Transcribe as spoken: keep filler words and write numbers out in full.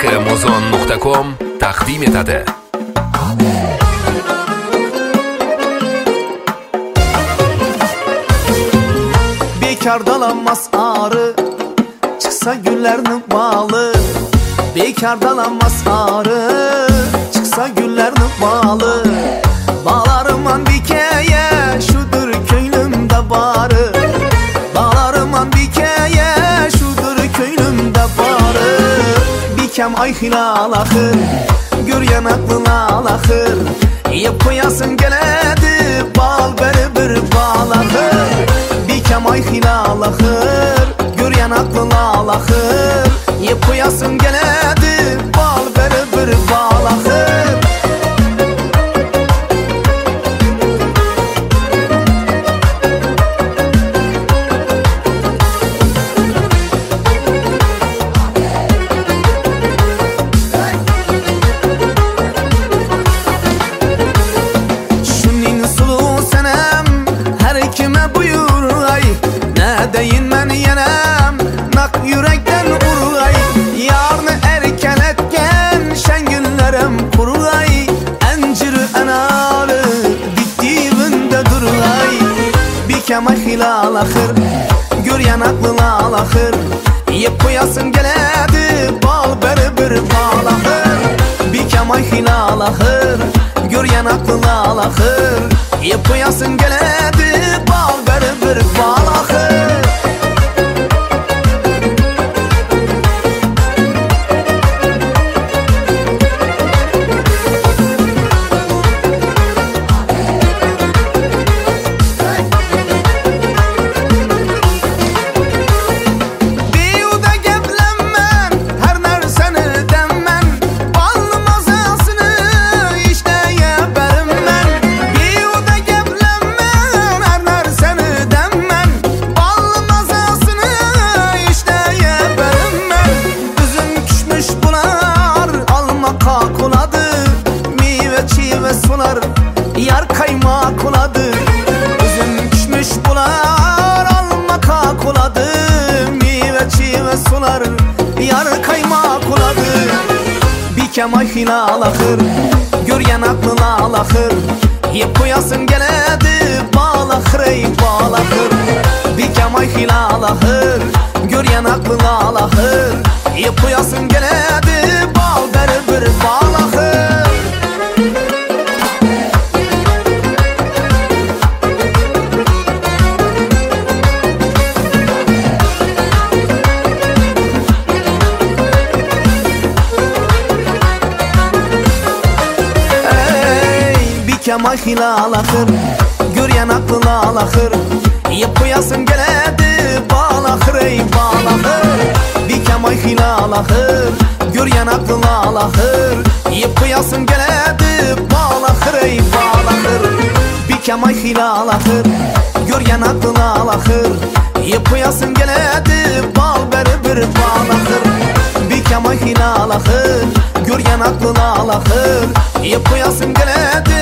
muzon nuqta com taqdim etadi. Bekar dalanmaz arı, çıksa güllerinin balı. Bekar dalanmaz arı, çıksa güllerinin balı. Bağlarıman dikeye, şudur köylümde barı. Bağlarıman dikeye, şudur köylümde barı. Bikem ay hilal akır, gör yanaklına alakır. Yep koyasın geledi, bal beri bir bal akır. Bikem ay hilal akır, gör yanaklına alakır. Yep koyasın geledi, bal beri bir bal akır. Deyin ben yenem, nak yürekten uray. Yarını erken etken, şen günlerim kuray. Enciri enalı, diktiğimde duray. Bikem ay hilal akır, gör yanaklına alakır. Yep koyasın geledi, bal beri bir bal akır. Bikem ay hilal akır, gör yanaklına alakır. Yep koyasın geledi, bal beri bir bal akır. Sular, yar kaymak oladı. Üzüm düşmüş bular, alma kak oladı. Meyve çiğve sular, yar kaymak oladı. Bikem ay hilal akır, gör yanaklına alakır. Yep koyasın geledi, bal akır ey bal akır. Bikem ay hilal akır, gör yanaklına alakır. Yep koyasın geledi, bal beri bir bal akır. Bikem ay hilal akır, gör yanaklına alakır. Yep koyasın geledi, bal akır ey bal akır. Bikem ay hilal akır, gör yanaklına alakır. Yep koyasın geledi, bal akır ey bal akır. Bikem ay hilal akır, gör yanaklına alakır. Yep koyasın geledi, bal beri bir bal akır. Bikem ay hilal akır, gör yanaklına alakır. Yep koyasın geledi,